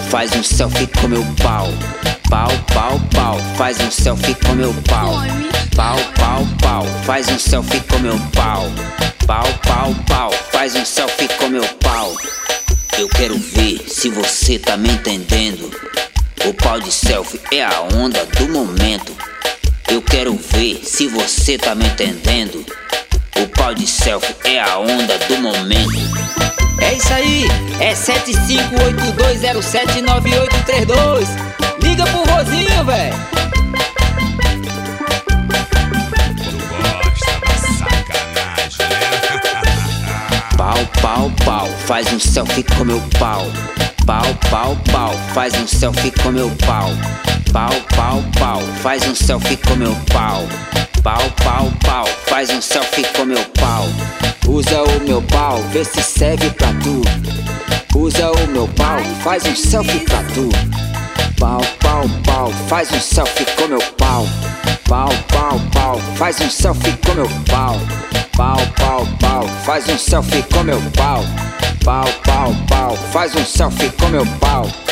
faz um selfie com meu pau. Pau, pau, pau, faz um selfie com meu pau. Pau, pau, pau, faz um selfie com meu pau. Pau, pau, pau, faz um selfie com meu pau. Eu quero ver se você tá me entendendo. O pau de selfie é a onda do momento. Eu quero ver se você tá me entendendo. O pau de selfie é a onda do momento. É isso aí, é 7582079832. Liga pro vozinho, véi. Tu gosta da sacanagem, né? Pau, pau, pau, faz um selfie com meu pau. Pau, pau, pau, faz um selfie com meu pau. Pau, pau, pau, faz um selfie com meu pau. Pau, pau, pau, faz um selfie com meu pau. Usa o meu pau, vê se serve pra tu. Usa o meu pau, faz um selfie pra tu. Pau, pau, pau, faz um selfie com meu pau. Pau, pau, pau, faz um selfie com meu pau. Pau, pau, pau, faz um selfie com meu pau. Pau, pau, pau, faz um selfie com meu pau.